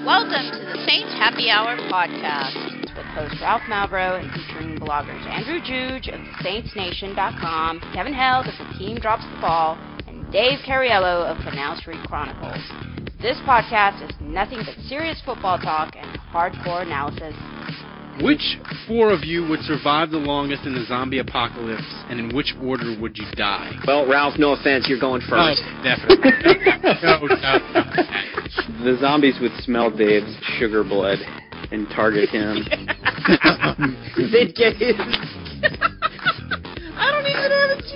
Welcome to the Saints Happy Hour podcast with host Ralph Malbrough and featuring bloggers Andrew Juge of SaintsNation.com, Kevin Held of The Team Drops the Ball, and Dave Cariello of Canal Street Chronicles. This podcast is nothing but serious football talk and hardcore analysis. Which four of you would survive the longest in the zombie apocalypse, and in which order would you die? Well, Ralph, no offense, you're going first. Oh, definitely. No. The zombies would smell Dave's sugar blood and target him. They'd get his... I don't even have a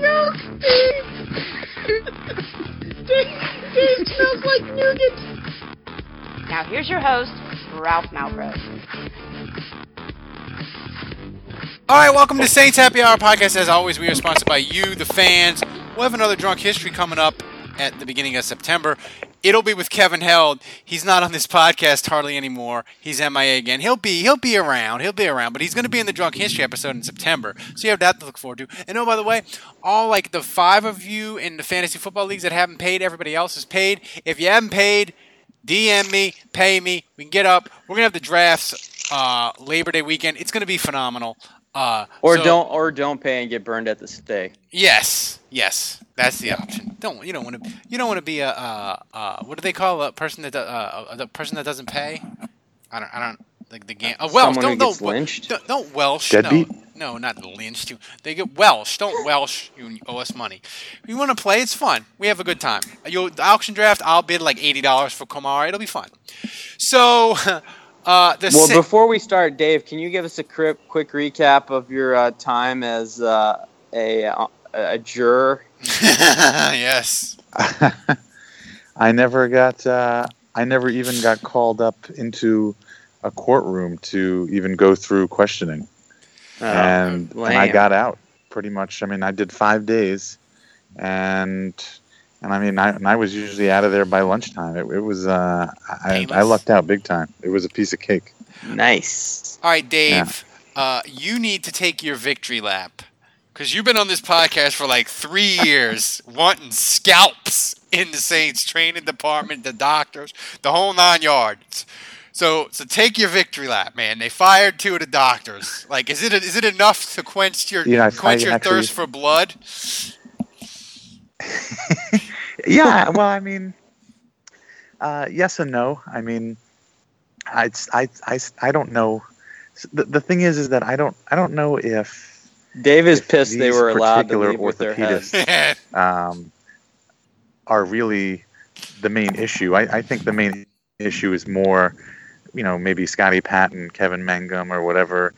joke, Dave. Dave smells like nougat. Now here's your host, Ralph Malbrough. All right, welcome to Saints Happy Hour podcast. As always, we are sponsored by you, the fans. We'll have another Drunk History coming up at the beginning of September. It'll be with Kevin Held. He's not on this podcast hardly anymore. He's MIA again. He'll be around. But he's going to be in the Drunk History episode in September. So you have that to look forward to. And oh, by the way, all like the 5 of you in the fantasy football leagues that haven't paid, everybody else is paid. If you haven't paid, DM me, pay me. We can get up. We're going to have the drafts Labor Day weekend. It's going to be phenomenal. Don't pay and get burned at the stake. Yes, that's the option. You don't want to be a what do they call a person that the person that doesn't pay? I don't like the game. Welsh. Someone who gets lynched. Don't Welsh. Deadbeat? No, not lynched. They get Welsh. Don't Welsh. You owe us money. If you want to play, it's fun. We have a good time. The auction draft, I'll bid like $80 for Kamara. It'll be fun. So. Before we start, Dave, can you give us a quick recap of your time as a juror? Yes. I never even got called up into a courtroom to even go through questioning. And I got out pretty much. I mean, I did 5 days, and I mean, I was usually out of there by lunchtime. It was I lucked out big time. It was a piece of cake. Nice. All right, Dave. Yeah. You need to take your victory lap because you've been on this podcast for like 3 years, wanting scalps in the Saints training department, the doctors, the whole 9 yards. So take your victory lap, man. They fired 2 of the doctors. Like, is it enough to quench your thirst for blood? Yeah, well, I mean, yes and no. I mean, I don't know. The thing is that I don't know if Dave is pissed they were allowed to leave with their heads. Are really the main issue. I think the main issue is more, maybe Scotty Patton, Kevin Mangum, or whatever.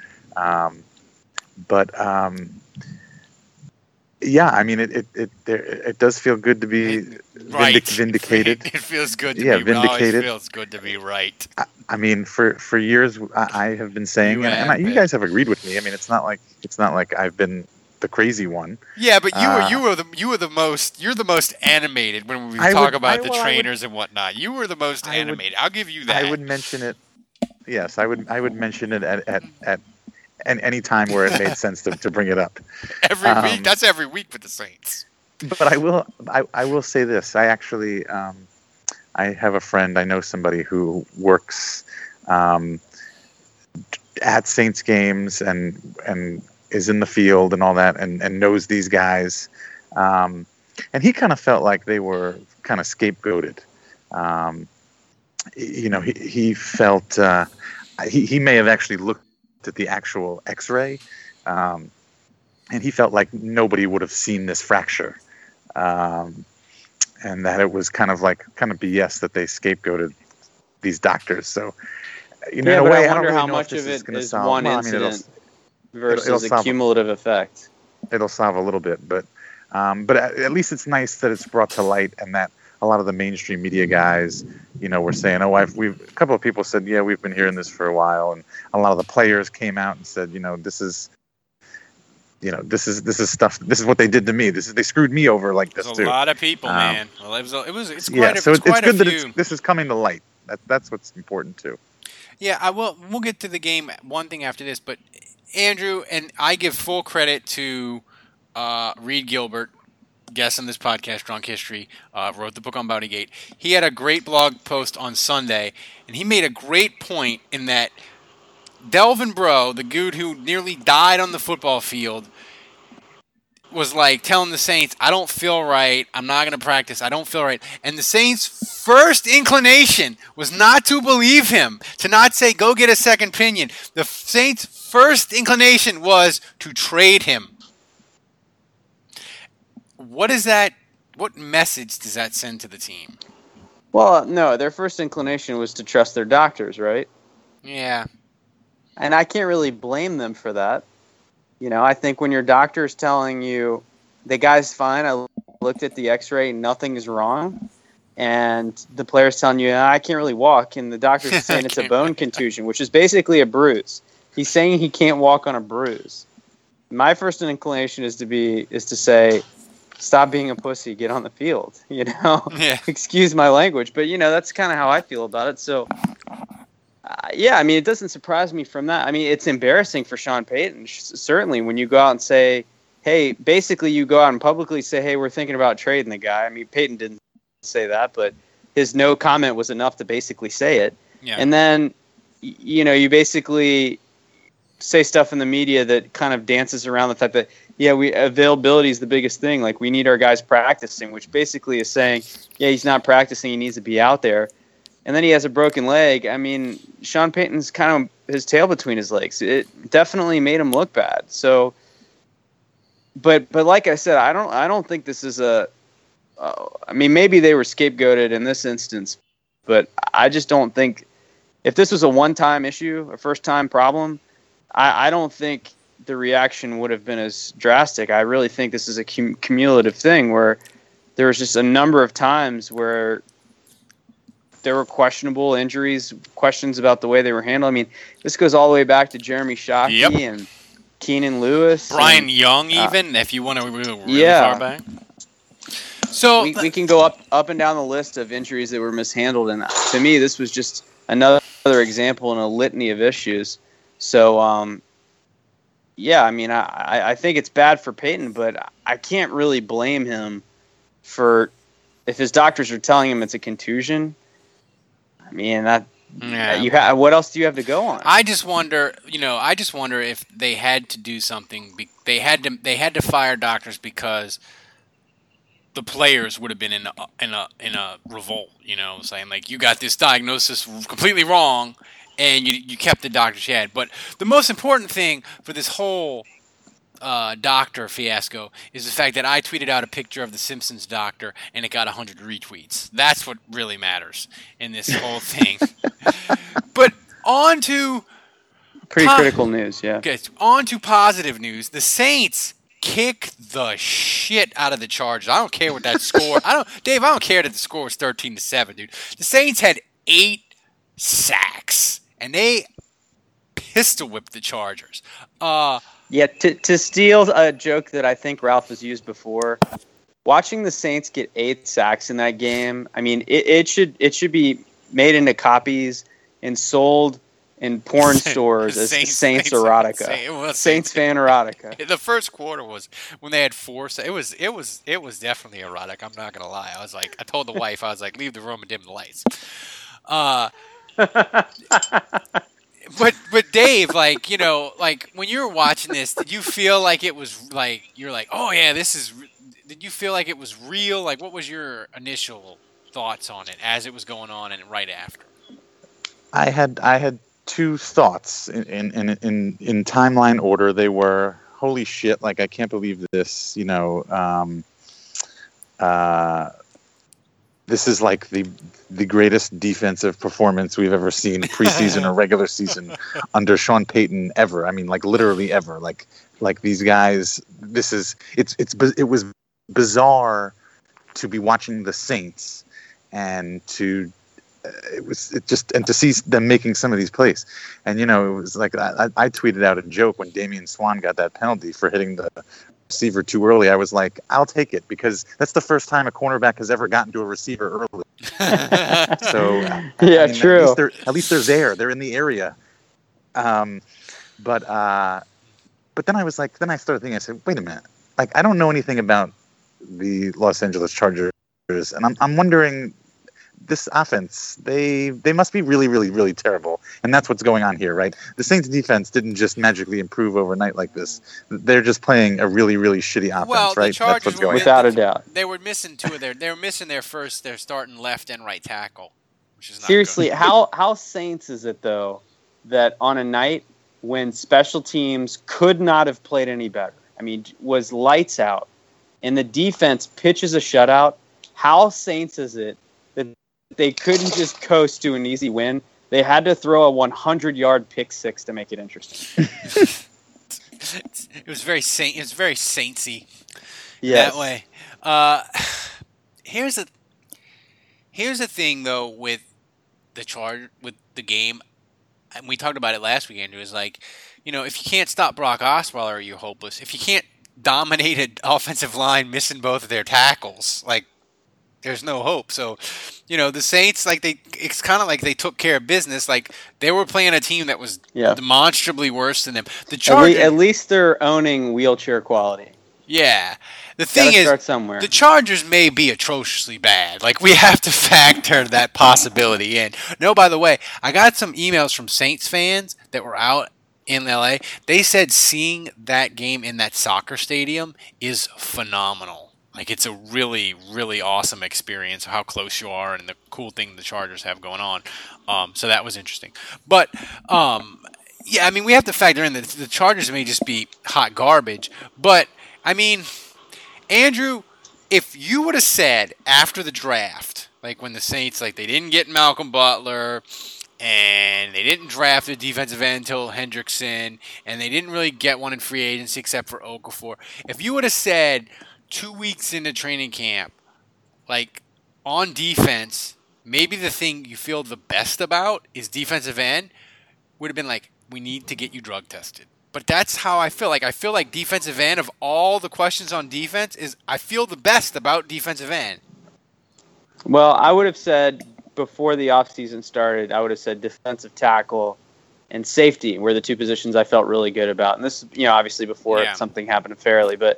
Yeah, I mean, it does feel good to be vindicated. It feels good to be vindicated. It always feels good to be right. I mean, for years I have been saying, you guys have agreed with me. I mean, it's not like I've been the crazy one. Yeah, but you're the most animated when we talk about the trainers and whatnot. You were the most animated. I'll give you that. I would mention it. Yes, I would mention it at any time where it made sense to bring it up. Every week. That's every week with the Saints. But I will say this. I actually I have a friend. I know somebody who works at Saints games and is in the field and all that and knows these guys. And he kind of felt like they were kind of scapegoated. He felt he may have actually looked at the actual X-ray, and he felt like nobody would have seen this fracture, and that it was kind of BS that they scapegoated these doctors. So, in a way, I wonder how much of it is one incident versus a cumulative effect. It'll solve a little bit, but at least it's nice that it's brought to light and that a lot of the mainstream media guys, were saying, a couple of people said, yeah, we've been hearing this for a while. And a lot of the players came out and said, this is stuff. This is what they did to me. They screwed me over like this too. A lot of people, man. Well, it's quite it's good that this is coming to light. That's what's important too. Yeah, we'll get to the game one thing after this, but. 'Andrew, and I give full credit to Reed Gilbert, guest on this podcast, Drunk History, wrote the book on Bountygate. He had a great blog post on Sunday, and he made a great point in that Delvin Breaux, the dude who nearly died on the football field, was like telling the Saints, I don't feel right. I'm not going to practice. I don't feel right. And the Saints' first inclination was not to believe him, to not say, go get a second opinion. The Saints' first inclination was to trade him. What message does that send to the team? Well, no, their first inclination was to trust their doctors, right? Yeah. And I can't really blame them for that. You know, I think when your doctor is telling you the guy's fine, I looked at the x-ray, nothing is wrong, and the player's telling you, I can't really walk, and the doctor's saying it's a bone contusion, which is basically a bruise. He's saying he can't walk on a bruise. My first inclination is to say, stop being a pussy, get on the field, you know? Yeah. Excuse my language, but, you know, that's kind of how I feel about it, so... yeah, I mean, it doesn't surprise me from that. I mean, it's embarrassing for Sean Payton, certainly, when you go out and say, hey, basically you go out and publicly say, hey, we're thinking about trading the guy. I mean, Payton didn't say that, but his no comment was enough to basically say it. Yeah. And then, you know, you basically say stuff in the media that kind of dances around the fact that, yeah, availability is the biggest thing. Like, we need our guys practicing, which basically is saying, yeah, he's not practicing, he needs to be out there. And then he has a broken leg. I mean, Sean Payton's kind of his tail between his legs. It definitely made him look bad. So, but like I said, I don't think this is I mean, maybe they were scapegoated in this instance, but I just don't think if this was a one-time issue, a first-time problem, I don't think the reaction would have been as drastic. I really think this is a cumulative thing where there was just a number of times where there were questionable injuries, questions about the way they were handled. I mean, this goes all the way back to Jeremy Shockey and Keenan Lewis. Brian Young, even, if you want to really far back. So we can go up and down the list of injuries that were mishandled, and to me, this was just another example in a litany of issues. So, yeah, I mean, I think it's bad for Payton, but I can't really blame him for if his doctors are telling him it's a contusion. I mean, what else do you have to go on? I just wonder if they had to do something. They had to fire doctors because the players would have been in a revolt. You know, saying like, you got this diagnosis completely wrong, and you kept the doctors you had. But the most important thing for this whole doctor fiasco is the fact that I tweeted out a picture of the Simpsons doctor and it got 100 retweets. That's what really matters in this whole thing. But on to pretty critical news, yeah. Okay, on to positive news. The Saints kick the shit out of the Chargers. I don't care what that score. Dave, I don't care that the score was 13-7, dude. The Saints had 8 sacks and they pistol whipped the Chargers. Yeah, to steal a joke that I think Ralph has used before, watching the Saints get 8 sacks in that game, I mean, it should be made into copies and sold in porn stores as Saints erotica. Saints fan erotica. The first quarter was when they had 4. It was definitely erotic. I'm not gonna lie. I told the wife, I was like, leave the room and dim the lights. But Dave, like, you know, like when you were watching this, did you feel like it was like you're like, oh yeah, did you feel like it was real? Like, what was your initial thoughts on it as it was going on and right after? I had 2 thoughts in timeline order. They were, holy shit, like, I can't believe this, you know, this is like the greatest defensive performance we've ever seen preseason or regular season under Sean Payton ever. I mean, like, literally ever. Like these guys. It was bizarre to be watching the Saints and to see them making some of these plays. And, you know, it was like I tweeted out a joke when Damian Swan got that penalty for hitting the receiver too early. I was like, I'll take it, because that's the first time a cornerback has ever gotten to a receiver early. So yeah, I mean, true. At least they're there. They're in the area. But then I was like, then I started thinking, I said, wait a minute. Like, I don't know anything about the Los Angeles Chargers, and I'm wondering, this offense, they must be really, really, really terrible, and that's what's going on here, right? The Saints defense didn't just magically improve overnight like this. They're just playing a really, really shitty offense, right? Chargers that's what's going on. Without a doubt. They were missing they were missing their starting left and right tackle, which is not Seriously, good. how Saints is it though that on a night when special teams could not have played any better, I mean, was lights out, and the defense pitches a shutout, how Saints is it that they couldn't just coast to an easy win? They had to throw a 100-yard pick six to make it interesting. It was very saintsy. Yes. That way. Here's the thing though with the game, and we talked about it last week, Andrew, is like, you know, if you can't stop Brock Osweiler, you're hopeless. If you can't dominate an offensive line missing both of their tackles, like, there's no hope. So, you know, the Saints, like, it's kind of like they took care of business. Like, they were playing a team that was demonstrably worse than them. The Chargers, at least they're owning wheelchair quality. Yeah. The thing is, the Chargers may be atrociously bad. Like, we have to factor that possibility in. No, by the way, I got some emails from Saints fans that were out in LA. They said seeing that game in that soccer stadium is phenomenal. Like, it's a really, really awesome experience of how close you are and the cool thing the Chargers have going on. So that was interesting. But, yeah, I mean, we have to factor in that the Chargers may just be hot garbage. But, I mean, Andrew, if you would have said after the draft, like when the Saints, like, they didn't get Malcolm Butler and they didn't draft a defensive end until Hendrickson and they didn't really get one in free agency except for Okafor, if you would have said 2 weeks into training camp, like, on defense, maybe the thing you feel the best about is defensive end, would have been like, we need to get you drug tested. But that's how I feel. Like, I feel like defensive end, of all the questions on defense, is I feel the best about defensive end. Well, I would have said before the offseason started, I would have said defensive tackle and safety were the two positions I felt really good about. And this, you know, obviously before something happened to Fairley. But,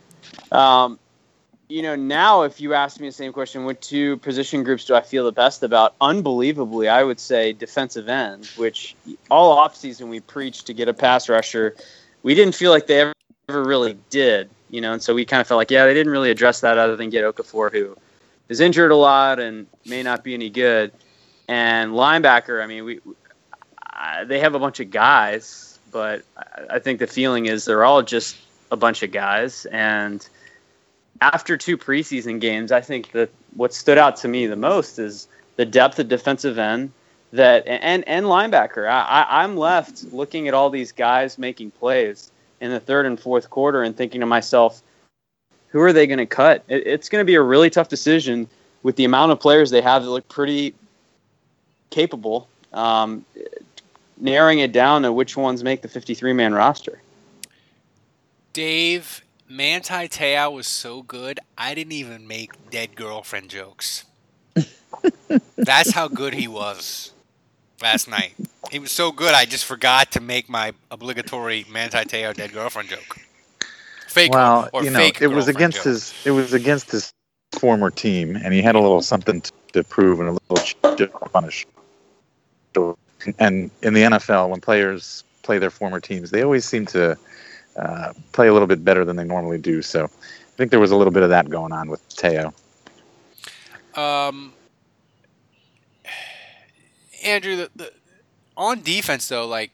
you know, now if you ask me the same question, what two position groups do I feel the best about? Unbelievably, I would say defensive end, which all offseason we preached to get a pass rusher. We didn't feel like they ever really did, you know, and so we kind of felt like, they didn't really address that other than get Okafor, who is injured a lot and may not be any good. And linebacker, I mean, they have a bunch of guys, but I think the feeling is they're all just a bunch of guys. And after 2 preseason games, I think that what stood out to me the most is the depth of defensive end and linebacker. I'm left looking at all these guys making plays in the third and fourth quarter and thinking to myself, who are they going to cut? It's going to be a really tough decision with the amount of players they have that look pretty capable, narrowing it down to which ones make the 53-man roster. Dave, Manti Te'o was so good, I didn't even make dead girlfriend jokes. That's how good he was last night. He was so good, I just forgot to make my obligatory Manti Te'o dead girlfriend joke. Fake or you know, fake it was against joke. It was against his former team, and he had a little something to prove and a little chip to punish. And in the NFL, when players play their former teams, they always seem to play a little bit better than they normally do. So I think there was a little bit of that going on with Te'o. Andrew, the on defense though, like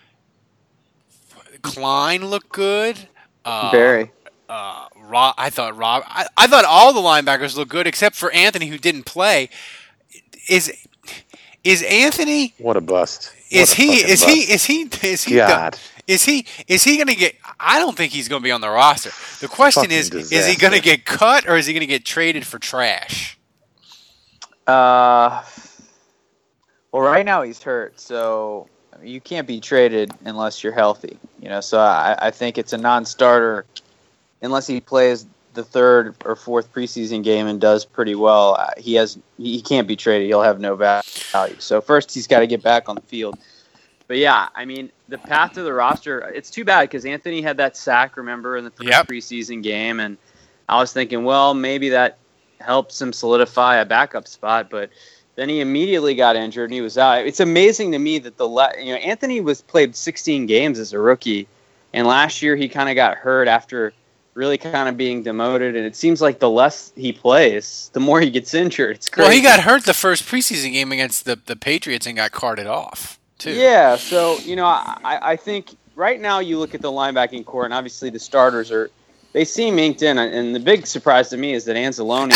Klein looked good. Very. I thought all the linebackers looked good except for Anthony, who didn't play. Is Anthony? What a bust! Is he God. Is he going to get? I don't think he's going to be on the roster. The question is he going to get cut or is he going to get traded for trash? Well, right now he's hurt, so you can't be traded unless you're healthy. You know, so I think it's a non-starter unless he plays the third or fourth preseason game and does pretty well. He can't be traded. He'll have no value. So first he's got to get back on the field. But yeah, I mean, the path to the roster, it's too bad because Anthony had that sack, remember, in the first preseason game. And I was thinking, well, maybe that helps him solidify a backup spot, but then he immediately got injured and he was out. It's amazing to me that Anthony played 16 games as a rookie, and last year he kind of got hurt after really kind of being demoted, and it seems like the less he plays, the more he gets injured. It's crazy. Well, he got hurt the first preseason game against the Patriots and got carted off, too. Yeah, so, I think right now you look at the linebacking core, and obviously the starters they seem inked in, and the big surprise to me is that Anzalone,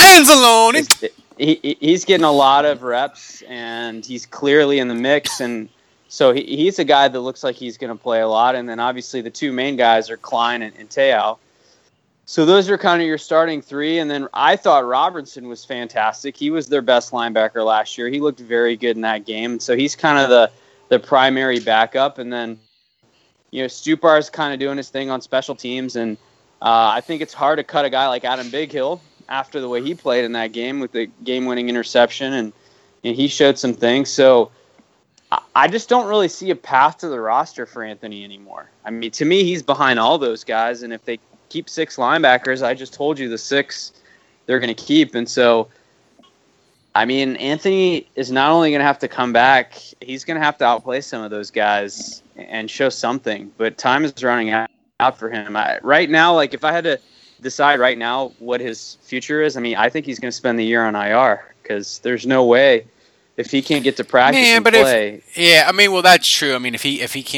he's getting a lot of reps, and he's clearly in the mix, and so he's a guy that looks like he's going to play a lot, and then obviously the two main guys are Klein and Te'o. So those are kind of your starting three, and then I thought Robertson was fantastic. He was their best linebacker last year. He looked very good in that game, so he's kind of the primary backup, and then Stupar's kind of doing his thing on special teams, and I think it's hard to cut a guy like Adam Bighill after the way he played in that game with the game-winning interception, and he showed some things. So I just don't really see a path to the roster for Anthony anymore. I mean, to me, he's behind all those guys, and if they keep 6 linebackers, I just told you the 6 they're going to keep. And so, I mean, Anthony is not only going to have to come back, he's going to have to outplay some of those guys and show something. But time is running out for him. Right now, like if I had to decide right now what his future is, I mean, I think he's going to spend the year on IR because there's no way if he can't get to practice and play. That's true. I mean, if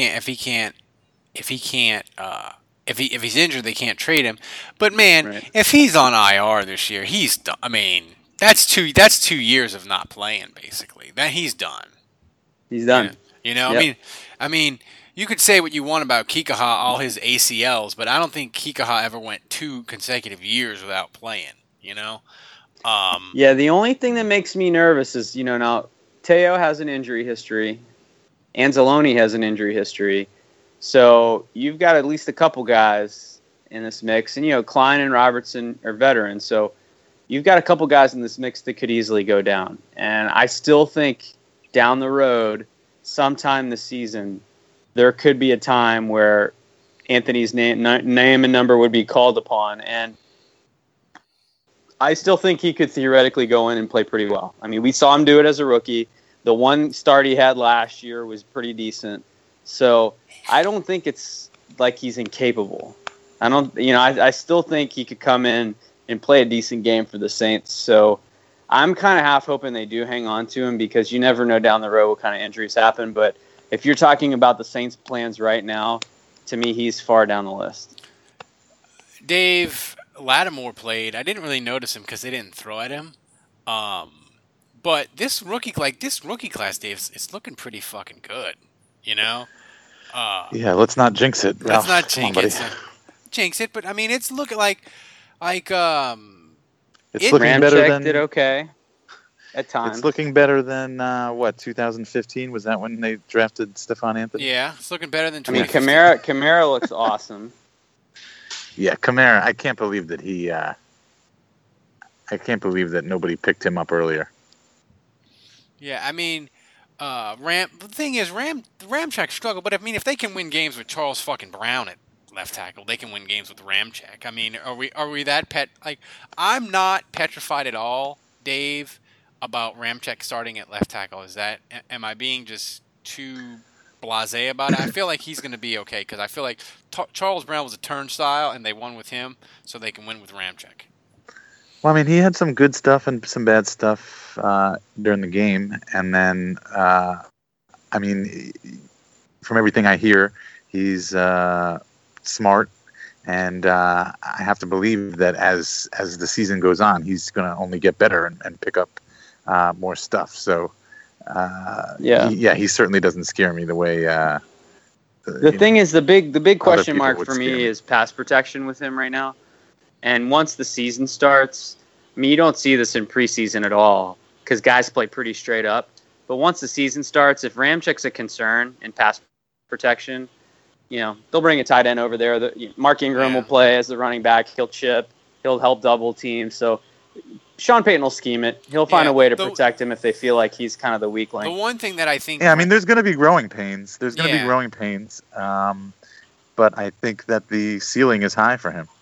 he's injured, they can't trade him. But man, right. If he's on IR this year, he's done. I mean, that's 2 years of not playing basically. That he's done. He's done. Yep. I mean. You could say what you want about Kikaha, all his ACLs, but I don't think Kikaha ever went 2 consecutive years without playing, Yeah, the only thing that makes me nervous is, now Te'o has an injury history. Anzalone has an injury history. So you've got at least a couple guys in this mix. And, Klein and Robertson are veterans. So you've got a couple guys in this mix that could easily go down. And I still think down the road, sometime this season, there could be a time where Anthony's name and number would be called upon. And I still think he could theoretically go in and play pretty well. I mean, we saw him do it as a rookie. The one start he had last year was pretty decent. So I don't think it's like he's incapable. I still think he could come in and play a decent game for the Saints. So I'm kind of half hoping they do hang on to him because you never know down the road what kind of injuries happen. But if you're talking about the Saints' plans right now, to me, he's far down the list. Dave Lattimore played. I didn't really notice him because they didn't throw at him. But this rookie class, Dave, it's looking pretty fucking good. Yeah, let's not jinx it. Let's not jinx it. But I mean, it's looking like it's looking better than did okay. At times. It's looking better than, 2015? Was that when they drafted Stephon Anthony? Yeah, it's looking better than 2015. I mean, Kamara looks awesome. Yeah, Kamara, I can't believe that I can't believe that nobody picked him up earlier. Yeah, I mean, the thing is, Ramczyk struggled, but I mean, if they can win games with Charles fucking Brown at left tackle, they can win games with Ramczyk. I mean, are we that I'm not petrified at all, Dave, about Ramczyk starting at left tackle. Am I being just too blasé about it? I feel like he's going to be okay because I feel like Charles Brown was a turnstile and they won with him, so they can win with Ramczyk. Well, I mean, he had some good stuff and some bad stuff during the game, and then from everything I hear, he's smart, and I have to believe that as the season goes on, he's going to only get better and pick up more stuff. So, he certainly doesn't scare me the way. The thing is, the big question mark for me is pass protection with him right now. And once the season starts, I mean, you don't see this in preseason at all because guys play pretty straight up. But once the season starts, if Ramczyk's a concern in pass protection, they'll bring a tight end over there. Mark Ingram will play as the running back. He'll chip. He'll help double team. So Sean Payton will scheme it. He'll find a way to protect him if they feel like he's kind of the weak link. The one thing that I think... Yeah, I mean, there's going to be growing pains. But I think that the ceiling is high for him.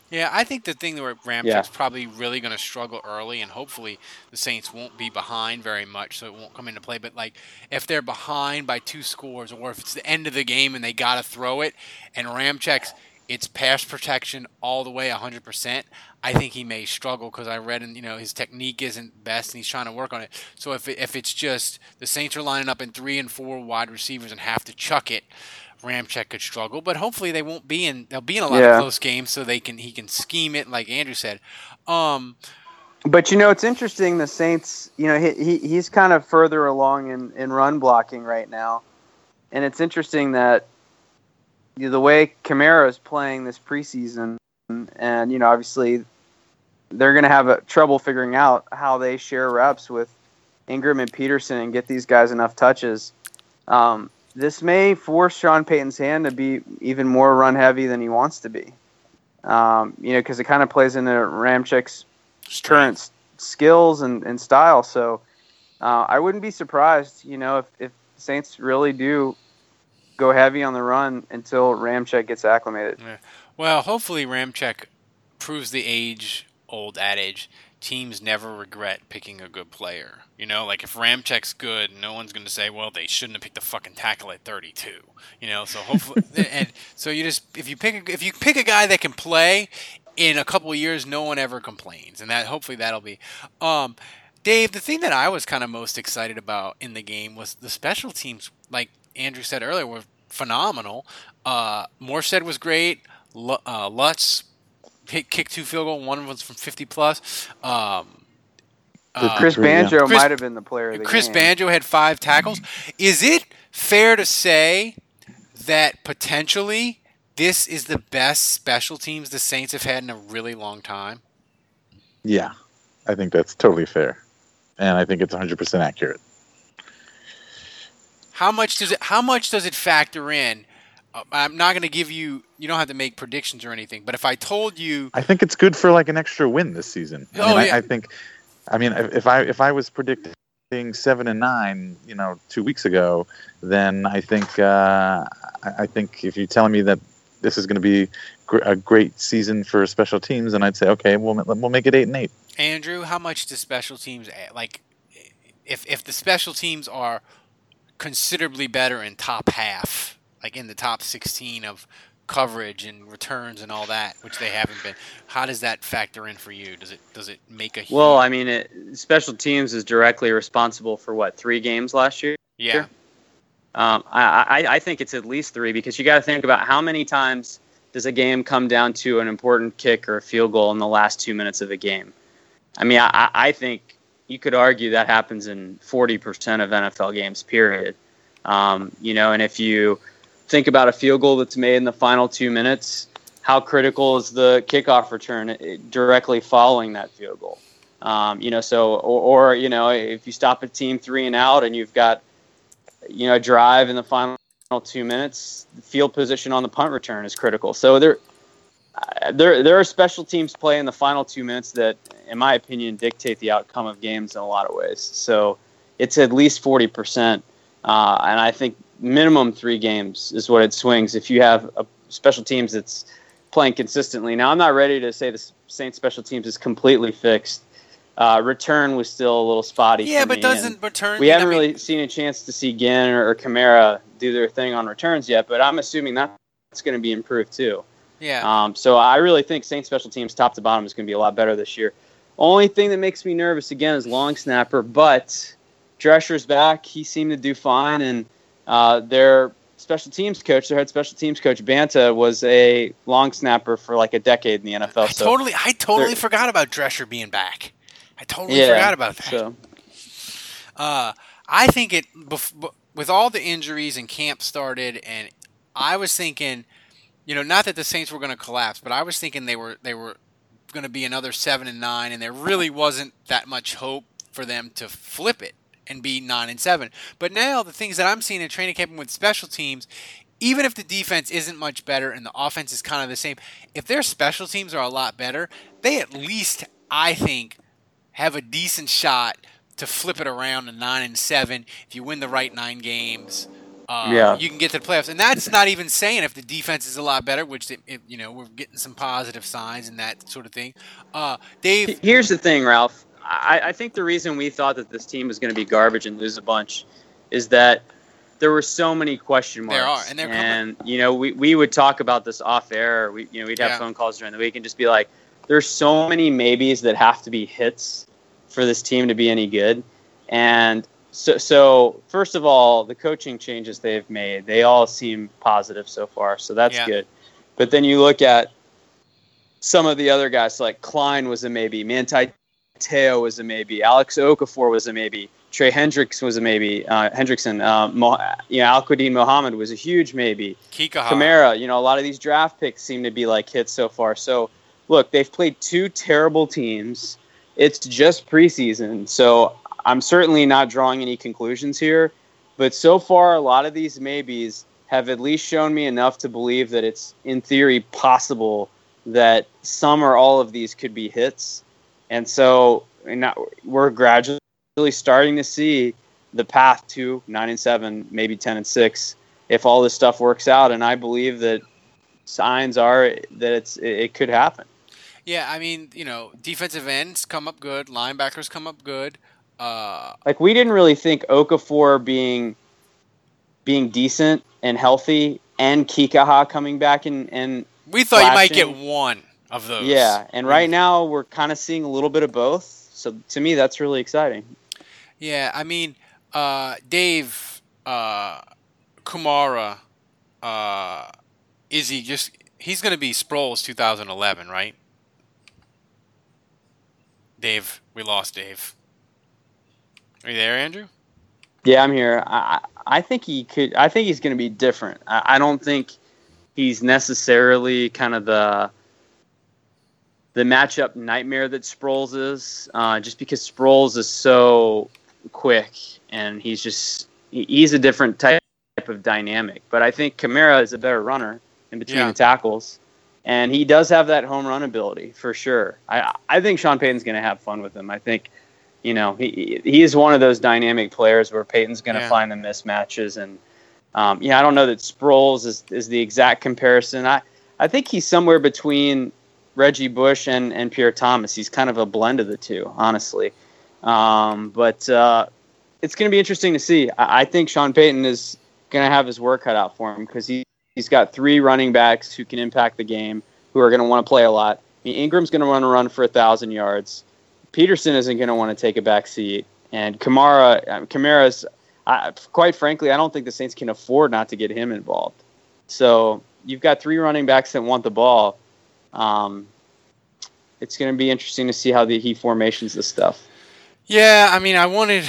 Yeah, I think the thing where Ramchek's probably really going to struggle early, and hopefully the Saints won't be behind very much, so it won't come into play. But like, if they're behind by 2 scores, or if it's the end of the game and they got to throw it, and Ramchek's it's pass protection all the way 100%, I think he may struggle because I read, his technique isn't best, and he's trying to work on it. So if it's just the Saints are lining up in 3 and 4 wide receivers and have to chuck it, Ramczyk could struggle, but hopefully they won't be in. They'll be in a lot of close games, so he can scheme it like Andrew said. But it's interesting. The Saints, he's kind of further along in run blocking right now, and it's interesting that the way Kamara is playing this preseason, and obviously they're going to have trouble figuring out how they share reps with Ingram and Peterson and get these guys enough touches. This may force Sean Payton's hand to be even more run-heavy than he wants to be. Because it kind of plays into Ramczyk's current skills and style. So I wouldn't be surprised, if Saints really do go heavy on the run until Ramczyk gets acclimated. Yeah. Well, hopefully Ramczyk proves the age-old adage, teams never regret picking a good player. Like if Ramczyk's good, no one's going to say, well, they shouldn't have picked the fucking tackle at 32. So hopefully, and so if you pick a guy that can play, in a couple of years, no one ever complains, and hopefully that'll be. Dave, the thing that I was kind of most excited about in the game was the special teams. Like Andrew said earlier, were phenomenal. Morstead was great. Lutz kicked 2 field goals. One was from 50 plus. Chris Banjo might have been the player of the game. Chris Banjo had 5 tackles. Is it fair to say that potentially this is the best special teams the Saints have had in a really long time? Yeah, I think that's totally fair, and I think it's 100% accurate. How much does it factor in? I'm not going to give you. You don't have to make predictions or anything. But if I told you, I think it's good for like an extra win this season. I think. If I was predicting 7-9, 2 weeks ago, then I think if you're telling me that this is going to be a great season for special teams, then I'd say okay, we'll make it 8-8. Andrew, how much do special teams like? If the special teams are considerably better in top half, like in the top 16 of coverage and returns and all that, which they haven't been, how does that factor in for you? Does it make a huge... Well, special teams is directly responsible for 3 games last year? Yeah. I think it's at least 3, because you got to think about how many times does a game come down to an important kick or a field goal in the last 2 minutes of a game. I think you could argue that happens in 40% of NFL games, period. And if you think about a field goal that's made in the final 2 minutes, how critical is the kickoff return directly following that field goal? If you stop a team 3 and out and you've got, a drive in the final 2 minutes, the field position on the punt return is critical. So there are special teams play in the final 2 minutes that, in my opinion, dictate the outcome of games in a lot of ways. So it's at least 40%. And I think minimum 3 games is what it swings if you have a special teams that's playing consistently. Now, I'm not ready to say the Saints special teams is completely fixed. Return was still a little spotty. Yeah, for but me, doesn't return... We haven't really seen a chance to see Ginn or Kamara do their thing on returns yet, but I'm assuming that's going to be improved too. Yeah. So I really think Saints special teams top to bottom is going to be a lot better this year. Only thing that makes me nervous, again, is long snapper, but Drescher's back. He seemed to do fine, and their special teams coach, their head special teams coach, Banta, was a long snapper for like a decade in the NFL. I totally forgot about Drescher being back. I totally forgot about that. So. I think with all the injuries and camp started, and I was thinking, not that the Saints were going to collapse, but I was thinking they were going to be another 7-9, and there really wasn't that much hope for them to flip it and be 9-7. But now the things that I'm seeing in training camp with special teams, even if the defense isn't much better and the offense is kind of the same, if their special teams are a lot better, they at least, I think, have a decent shot to flip it around to 9-7 if you win the right 9 games. you can get to the playoffs. And that's not even saying if the defense is a lot better, which, we're getting some positive signs and that sort of thing. Dave? Here's the thing, Ralph. I think the reason we thought that this team was going to be garbage and lose a bunch is that there were so many question marks. There are, and they're coming. We would talk about this off air. We'd have phone calls during the week and just be like, there's so many maybes that have to be hits for this team to be any good. And so first of all, the coaching changes they've made, they all seem positive so far. So that's good. But then you look at some of the other guys, like Klein was a maybe, Manti Te'o was a maybe, Alex Okafor was a maybe, Trey Hendricks was a maybe, Hendrickson, Al-Quadin Muhammad was a huge maybe. Kamara, a lot of these draft picks seem to be like hits so far. So, look, they've played 2 terrible teams. It's just preseason, so I'm certainly not drawing any conclusions here. But so far, a lot of these maybes have at least shown me enough to believe that it's, in theory, possible that some or all of these could be hits. And so we're gradually starting to see the path to 9-7, maybe 10-6, if all this stuff works out. And I believe that signs are that it could happen. Yeah, I mean, defensive ends come up good, linebackers come up good. We didn't really think Okafor being decent and healthy, and Kikaha coming back and we thought you might get one of those. Yeah, and right now we're kind of seeing a little bit of both. So to me, that's really exciting. Yeah, I mean, Dave, Kamara, he's going to be Sproles 2011, right? Dave, we lost Dave. Are you there, Andrew? Yeah, I'm here. I think he could. I think he's going to be different. I don't think he's necessarily kind of the matchup nightmare that Sproles is. Just because Sproles is so quick and he's a different type of dynamic. But I think Kamara is a better runner in between the tackles. And he does have that home run ability for sure. I think Sean Payton's going to have fun with him. I think, he is one of those dynamic players where Payton's going to find the mismatches. And, I don't know that Sproles is the exact comparison. I think he's somewhere between Reggie Bush and Pierre Thomas. He's kind of a blend of the two, honestly. But it's going to be interesting to see. I think Sean Payton is going to have his work cut out for him because he's got 3 running backs who can impact the game, who are going to want to play a lot. Ingram's going to want to run for 1,000 yards. Peterson isn't going to want to take a back seat. And Kamara's, quite frankly, I don't think the Saints can afford not to get him involved. So you've got 3 running backs that want the ball. It's going to be interesting to see how he formations this stuff. Yeah, I mean, I wanted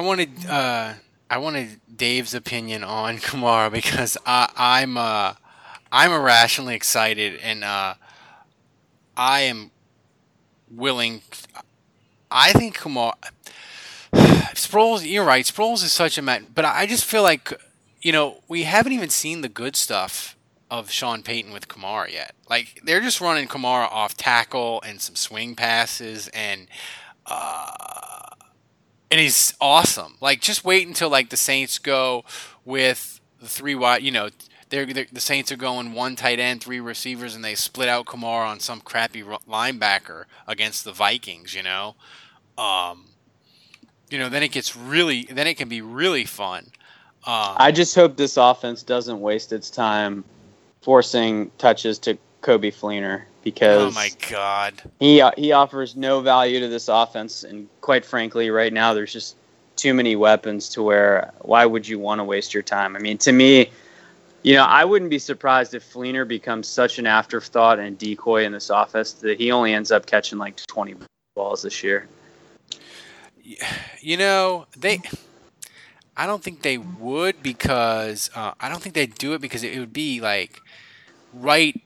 Dave's opinion on Kamara because I'm irrationally excited, and I am willing. I think Kamara, Sproles. You're right. Sproles is such a man, but I just feel like we haven't even seen the good stuff of Sean Payton with Kamara yet. Like they're just running Kamara off tackle and some swing passes, and he's awesome. Like just wait until the Saints go with the 3 wide. The Saints are going 1 tight end, 3 receivers, and they split out Kamara on some crappy linebacker against the Vikings. Then it can be really fun. I just hope this offense doesn't waste its time forcing touches to Coby Fleener because oh my God, he offers no value to this offense, and quite frankly, right now there's just too many weapons to where why would you want to waste your time? I mean, to me, I wouldn't be surprised if Fleener becomes such an afterthought and decoy in this offense that he only ends up catching 20 balls this year. I don't think they would because I don't think they'd do it because it would be right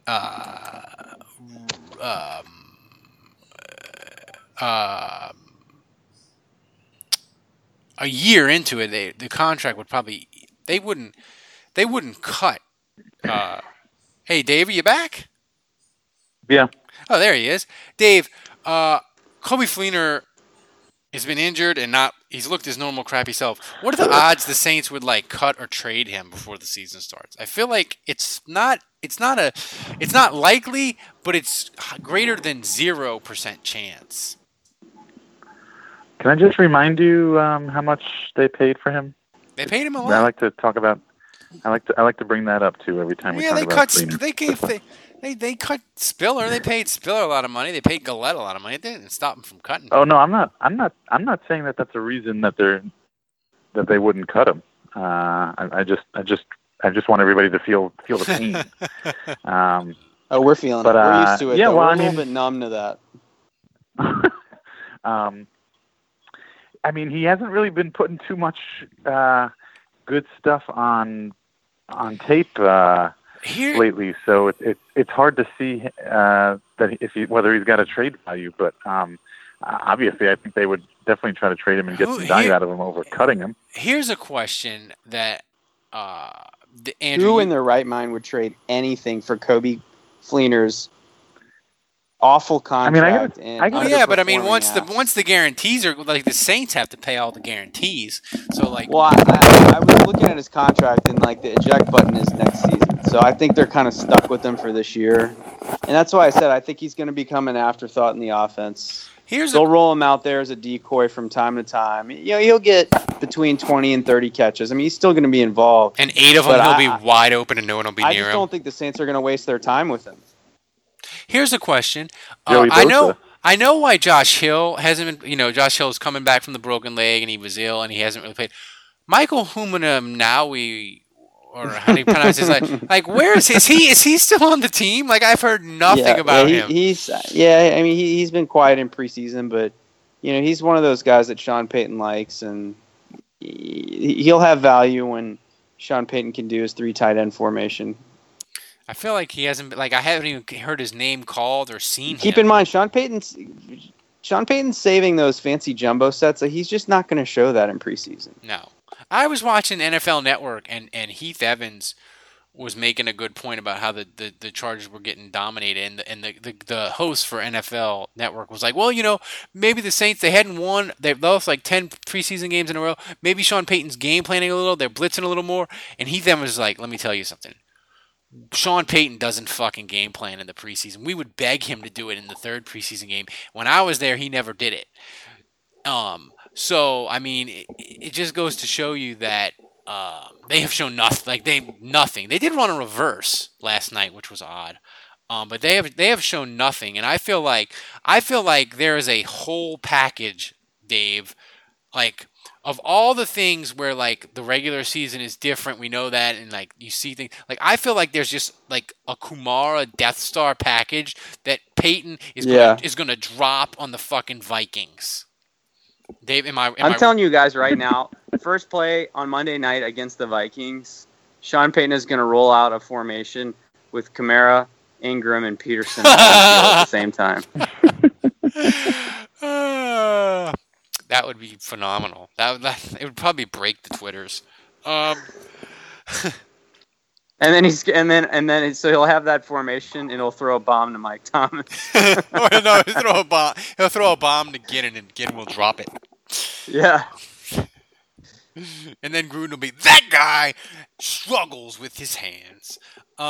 a year into it. The contract would probably they wouldn't cut. Hey, Dave, are you back? Yeah. Oh, there he is. Dave, Coby Fleener has been injured and not He's looked his normal crappy self. What are the odds the Saints would like cut or trade him before the season starts? I feel like it's not likely, but it's greater than 0% chance. Can I just remind you how much they paid for him? They paid him a lot. I like to talk about. I like to bring that up too every time we talk about Fleener. They cut Spiller. They paid Spiller a lot of money. They paid Gillette a lot of money. They didn't stop him from cutting. Oh no, I'm not saying that that's a reason that they wouldn't cut him. I just want everybody to feel the pain. We're feeling it. We're used to it. Yeah, we're a little bit numb to that. I mean, he hasn't really been putting too much good stuff on tape lately, so it's hard to see that whether he's got a trade value. But obviously, I think they would definitely try to trade him and get some value out of him over cutting him. Here's a question that Andrew, who in their right mind would trade anything for Coby Fleener's awful contract? But I mean, once the guarantees are like the Saints have to pay all the guarantees, so like. Well, I was looking at his contract and like the eject button is next season, so I think they're kind of stuck with him for this year, and that's why I said I think he's going to become an afterthought in the offense. They'll roll him out there as a decoy from time to time. You know, he'll get between 20 and 30 catches. I mean, he's still going to be involved, and 8 of them he'll be wide open and no one will be near him. I just don't think the Saints are going to waste their time with him. Here's a question. I know why Josh Hill hasn't been. You know, Josh Hill is coming back from the broken leg and he was ill and he hasn't really played. Michael Humanawi, or how do you pronounce his name? Like, where is he? Is he still on the team? Like, I've heard nothing about him. He's he's been quiet in preseason, but you know, he's one of those guys that Sean Payton likes, and he'll have value when Sean Payton can do his 3 tight end formation. I feel like he hasn't. Like, I haven't even heard his name called or seen him. Keep in mind, Sean Payton's saving those fancy jumbo sets. So he's just not going to show that in preseason. No. I was watching NFL Network, and Heath Evans was making a good point about how the Chargers were getting dominated, and the host for NFL Network was like, well, you know, maybe the Saints, they hadn't won, they've lost like 10 preseason games in a row. Maybe Sean Payton's game planning a little, they're blitzing a little more. And Heath Evans was like, let me tell you something. Sean Payton doesn't fucking game plan in the preseason. We would beg him to do it in the 3rd preseason game. When I was there, he never did it. So, I mean, it just goes to show you that they have shown nothing. They did run a reverse last night, which was odd. But they have shown nothing. And I feel like there is a whole package, Dave, like, of all the things where, like, the regular season is different, we know that, and, like, you see things. Like, I feel like there's just, like, a Kumara Death Star package that Peyton is going to drop on the fucking Vikings. Dave, I'm telling you guys right now, first play on Monday night against the Vikings, Sean Payton is going to roll out a formation with Kamara, Ingram, and Peterson all at the same time. That would be phenomenal. It would probably break the Twitters. And then so he'll have that formation and he'll throw a bomb to Mike Thomas. No, he'll throw a bomb to Ginn, and Ginn will drop it. Yeah. And then Gruden will be, that guy struggles with his hands.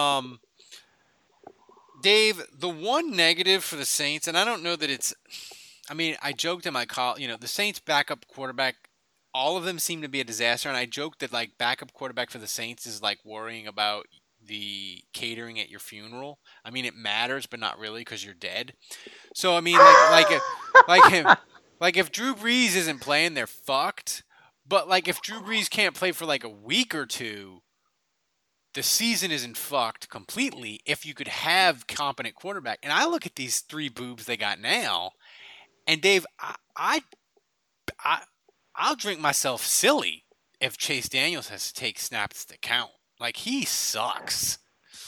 Dave, the one negative for the Saints, and I don't know that it's, I mean, I joked in my call, you know, the Saints backup quarterback, all of them seem to be a disaster, and I joked that, like, backup quarterback for the Saints is like worrying about the catering at your funeral. I mean, it matters, but not really, because you're dead. So, I mean, like if Drew Brees isn't playing, they're fucked. But, like, if Drew Brees can't play for, like, a week or two, the season isn't fucked completely if you could have competent quarterback. And I look at these 3 boobs they got now, and Dave, I'll drink myself silly if Chase Daniels has to take snaps to count. Like, he sucks.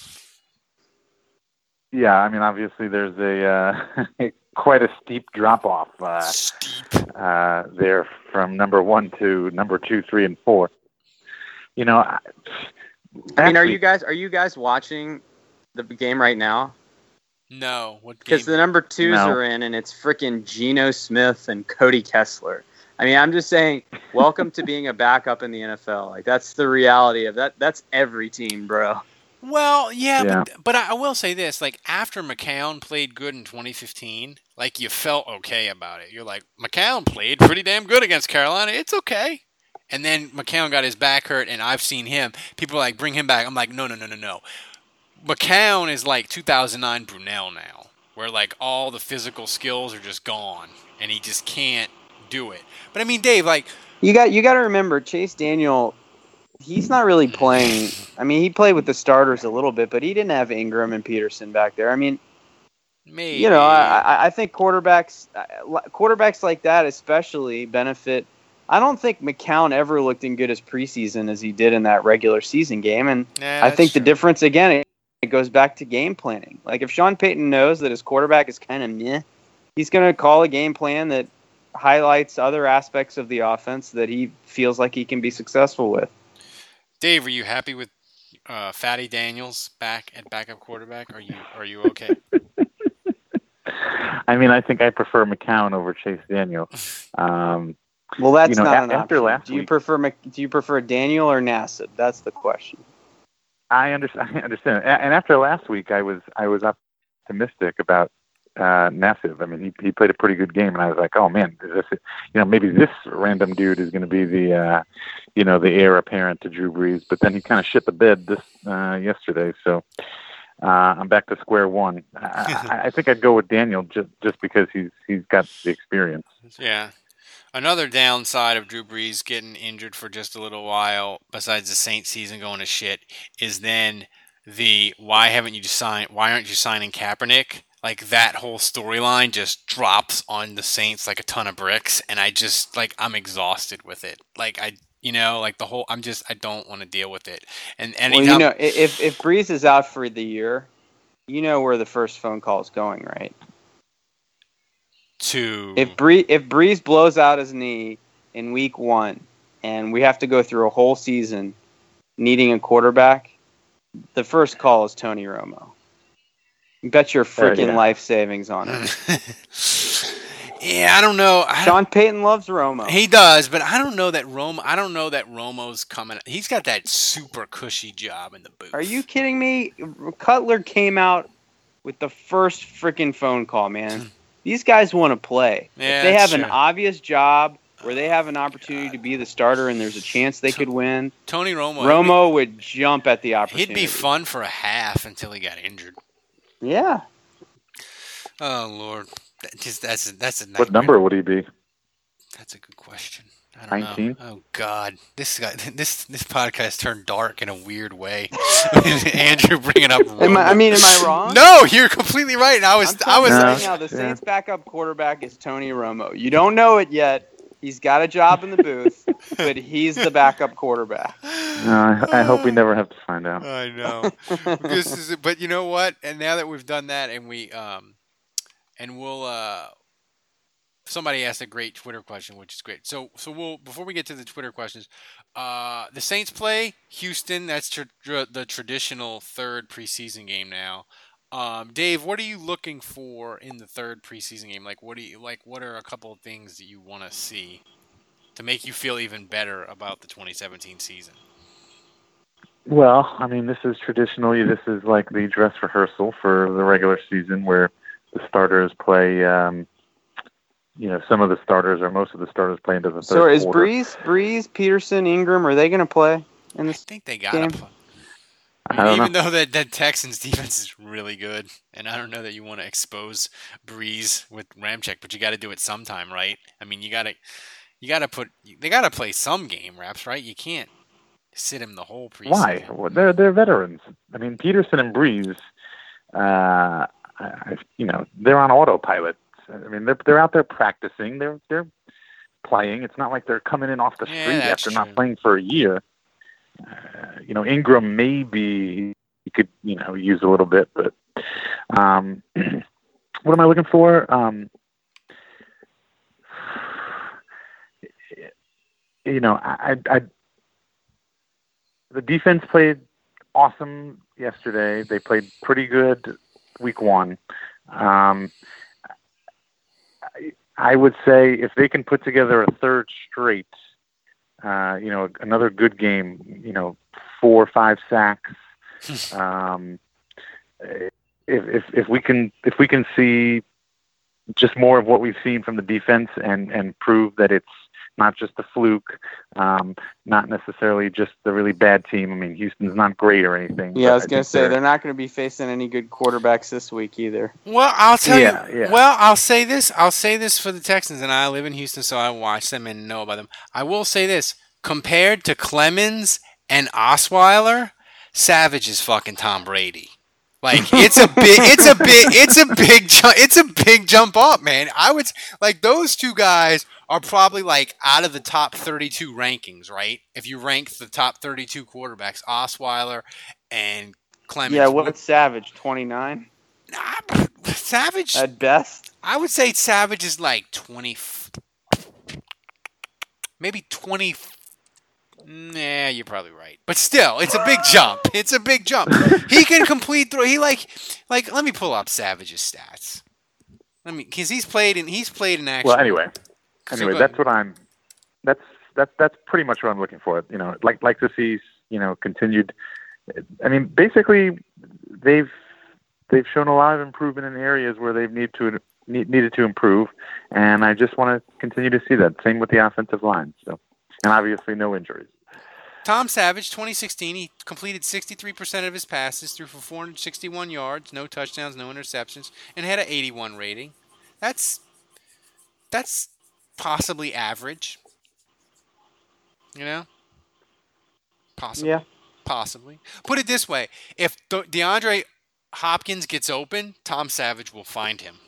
Yeah, I mean, obviously there's a quite a steep drop-off there from number 1 to number 2, 3, and 4. You know, I mean, are you guys watching the game right now? No. What game? Because the number 2s are in, and it's freaking Geno Smith and Cody Kessler. I mean, I'm just saying, welcome to being a backup in the NFL. Like, that's the reality of that. That's every team, bro. Well, yeah. But I will say this, like, after McCown played good in 2015, like, you felt okay about it. You're like, McCown played pretty damn good against Carolina. It's okay. And then McCown got his back hurt, and I've seen him. People are like, bring him back. I'm like, no. McCown is like 2009 Brunell now, where, like, all the physical skills are just gone, and he just can't do it. But, I mean, Dave, like... You got to remember, Chase Daniel... He's not really playing. I mean, he played with the starters a little bit, but he didn't have Ingram and Peterson back there. I mean, maybe. I think quarterbacks like that especially benefit. I don't think McCown ever looked in good as preseason as he did in that regular season game, and I think the difference again it goes back to game planning. Like if Sean Payton knows that his quarterback is kind of meh, he's going to call a game plan that highlights other aspects of the offense that he feels like he can be successful with. Dave, are you happy with Fatty Daniels back at backup quarterback? Are you okay? I mean, I think I prefer McCown over Chase Daniel. Well, that's not an after option. Last do you prefer Daniel or Nassib? That's the question. I understand. And after last week, I was optimistic about Nassib. I mean, he played a pretty good game, and I was like, oh man, is this maybe this random dude is going to be the the heir apparent to Drew Brees. But then he kind of shit the bed yesterday, so I'm back to square one. I think I'd go with Daniel just because he's got the experience. Yeah. Another downside of Drew Brees getting injured for just a little while, besides the Saints season going to shit, is then why aren't you signing Kaepernick? Like that whole storyline just drops on the Saints like a ton of bricks, and I just I'm exhausted with it. Like I don't want to deal with it. And well, if Brees is out for the year, you know where the first phone call is going, right? If Brees blows out his knee in week 1 and we have to go through a whole season needing a quarterback, the first call is Tony Romo. Bet your freaking life savings on it. Yeah, I don't know. Sean Payton loves Romo. He does, but I don't know that Romo's coming. He's got that super cushy job in the booth. Are you kidding me? Cutler came out with the first freaking phone call, man. These guys want to play. Yeah, if they have an obvious job where they have an opportunity to be the starter and there's a chance they could win, Tony Romo would jump at the opportunity. He'd be fun for a half until he got injured. Yeah. Oh Lord, that's a nightmare. What number would he be? That's a good question. I don't 19? know. Oh God, this podcast turned dark in a weird way. Andrew bringing up. Am I wrong? No, you're completely right. And I was. Now the Saints' backup quarterback is Tony Romo. You don't know it yet. He's got a job in the booth, but he's the backup quarterback. No, I hope we never have to find out. I know. But you know what? And now that we've done that, and we'll. Somebody asked a great Twitter question, which is great. So we'll before we get to the Twitter questions, the Saints play Houston. That's the traditional third preseason game now. Dave, what are you looking for in the third preseason game? Like, what are a couple of things that you want to see to make you feel even better about the 2017 season? Well, I mean, this is like the dress rehearsal for the regular season where the starters play. Some of the starters or most of the starters play into the third quarter. So is Brees, Peterson, Ingram, are they going to play in this game? I think they got to play. Even though that Texans defense is really good, and I don't know that you want to expose Brees with Ramczyk, but you got to do it sometime, right? I mean, they got to play some game reps, right? You can't sit him the whole preseason. Why? Well, they're veterans. I mean, Peterson and Brees, they're on autopilot. I mean, they're out there practicing. They're playing. It's not like they're coming in off the street after not playing for a year. Ingram maybe you could use a little bit, but what am I looking for? The defense played awesome yesterday. They played pretty good week 1. I would say if they can put together a third straight, another good game, 4 or 5 sacks. If we can see just more of what we've seen from the defense and prove that it's not just a fluke, not necessarily just a really bad team. I mean, Houston's not great or anything. Yeah, I was going to say they're not going to be facing any good quarterbacks this week either. Well, I'll tell you. Yeah. Well, I'll say this. I'll say this for the Texans, and I live in Houston, so I watch them and know about them. I will say this: compared to Clemens and Osweiler, Savage is fucking Tom Brady. Like it's a big jump up, man. I would like those two guys are probably like out of the top 32 rankings, right? If you rank the top 32 quarterbacks, Osweiler and Clemens. Yeah, what's Savage? 29? Savage at best. I would say Savage is like 20, maybe 20. Nah, you're probably right. But still, it's a big jump. It's a big jump. He can complete throw. He like let me pull up Savage's stats. Because he's played in action. Well, anyway, that's what I'm. That's pretty much what I'm looking for. Like to see continued. I mean, basically, they've shown a lot of improvement in areas where they've needed to improve, and I just want to continue to see that. Same with the offensive line. So. And obviously no injuries. Tom Savage, 2016, he completed 63% of his passes, threw for 461 yards, no touchdowns, no interceptions, and had an 81 rating. That's possibly average. Possibly. Yeah. Possibly. Put it this way. If DeAndre Hopkins gets open, Tom Savage will find him.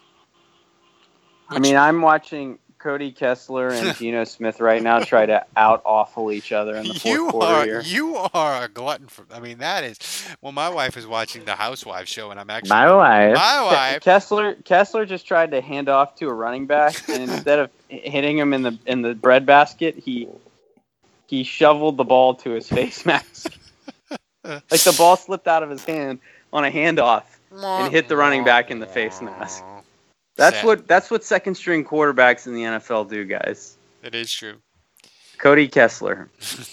I'm watching Cody Kessler and Geno Smith right now try to out-awful each other in the fourth quarter here. You are a glutton for... that is... Well, my wife is watching the Housewives show, and I'm actually... My wife. Kessler just tried to hand off to a running back, and instead of hitting him in the breadbasket, he shoveled the ball to his face mask. Like the ball slipped out of his hand on a handoff and hit the running back in the face mask. That's what second string quarterbacks in the NFL do, guys. It is true. Cody Kessler.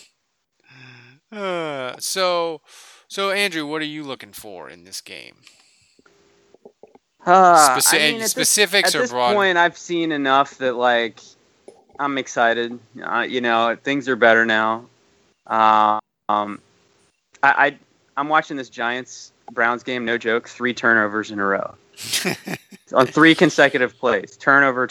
So Andrew, what are you looking for in this game? Specifics or broad? At this point, I've seen enough that I'm excited. Things are better now. I'm watching this Giants-Browns game. No joke, 3 turnovers in a row. On 3 consecutive plays. Turnover.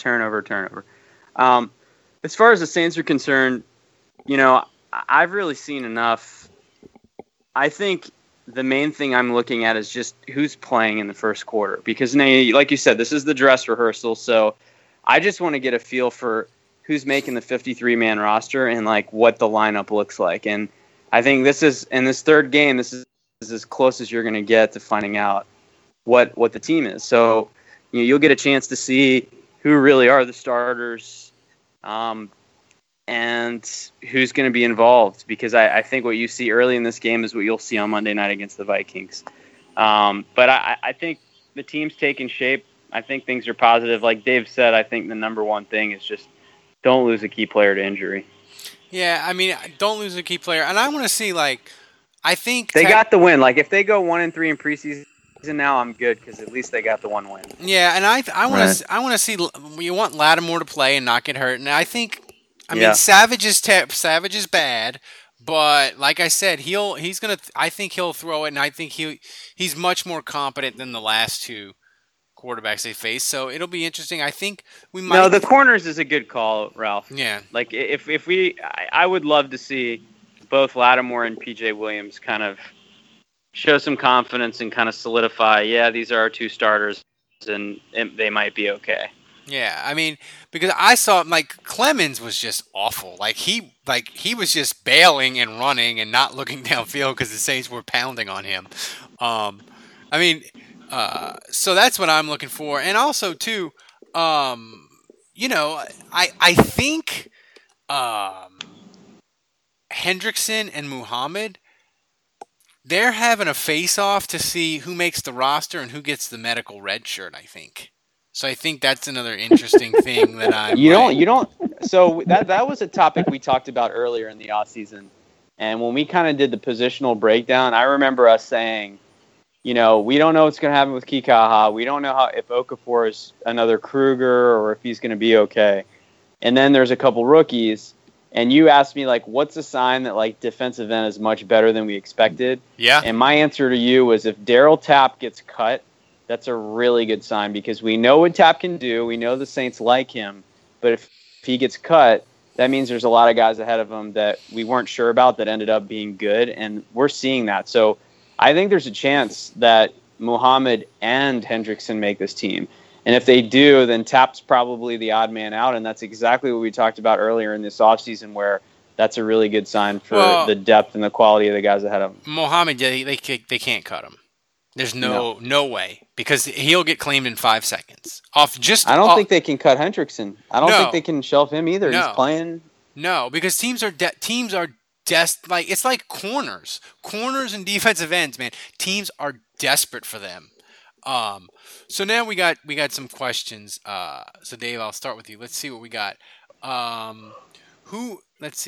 As far as the Saints are concerned, I've really seen enough. I think the main thing I'm looking at is just who's playing in the first quarter. Because, like you said, this is the dress rehearsal. So I just want to get a feel for who's making the 53-man roster and, what the lineup looks like. And I think in this third game, this is as close as you're going to get to finding out what the team is. So you'll get a chance to see who really are the starters and who's going to be involved, because I think what you see early in this game is what you'll see on Monday night against the Vikings. But I think the team's taking shape. I think things are positive. Like Dave said, I think the number one thing is just don't lose a key player to injury. Yeah, don't lose a key player. And I want to see, I think... They got the win. If they go 1-3 in preseason, now I'm good because at least they got the one win. Yeah, and I want to see. You want Lattimore to play and not get hurt, and I think. Savage is bad, but like I said, he's gonna. I think he'll throw it, and I think he's much more competent than the last 2 quarterbacks they faced. So it'll be interesting. I think we might. No, the corners is a good call, Ralph. Yeah. I would love to see both Lattimore and PJ Williams kind of show some confidence and kind of solidify, these are our 2 starters, and they might be okay. Yeah, because I saw Clemens was just awful. He was just bailing and running and not looking downfield because the Saints were pounding on him. So that's what I'm looking for, and also too, I think Hendrickson and Muhammad. They're having a face-off to see who makes the roster and who gets the medical red shirt, I think. So I think that's another interesting thing that I you don't. So that was a topic we talked about earlier in the offseason. And when we kind of did the positional breakdown, I remember us saying, we don't know what's going to happen with Kikaha. We don't know if Okafor is another Kruger or if he's going to be okay. And then there's a couple rookies. And you asked me, what's a sign that, defensive end is much better than we expected? Yeah. And my answer to you was if Daryl Tapp gets cut, that's a really good sign because we know what Tapp can do. We know the Saints like him. But if he gets cut, that means there's a lot of guys ahead of him that we weren't sure about that ended up being good. And we're seeing that. So I think there's a chance that Muhammad and Hendrickson make this team. And if they do, then Tapp's probably the odd man out. And that's exactly what we talked about earlier in this offseason where that's a really good sign for the depth and the quality of the guys ahead of him. Muhammad, they can't cut him. There's no way because he'll get claimed in 5 seconds. I don't think they can cut Hendrickson. I don't think they can shelf him either. No. He's playing. No, because teams are it's like corners and defensive ends, man. Teams are desperate for them. So now we got some questions. So Dave, I'll start with you. Let's see what we got. Who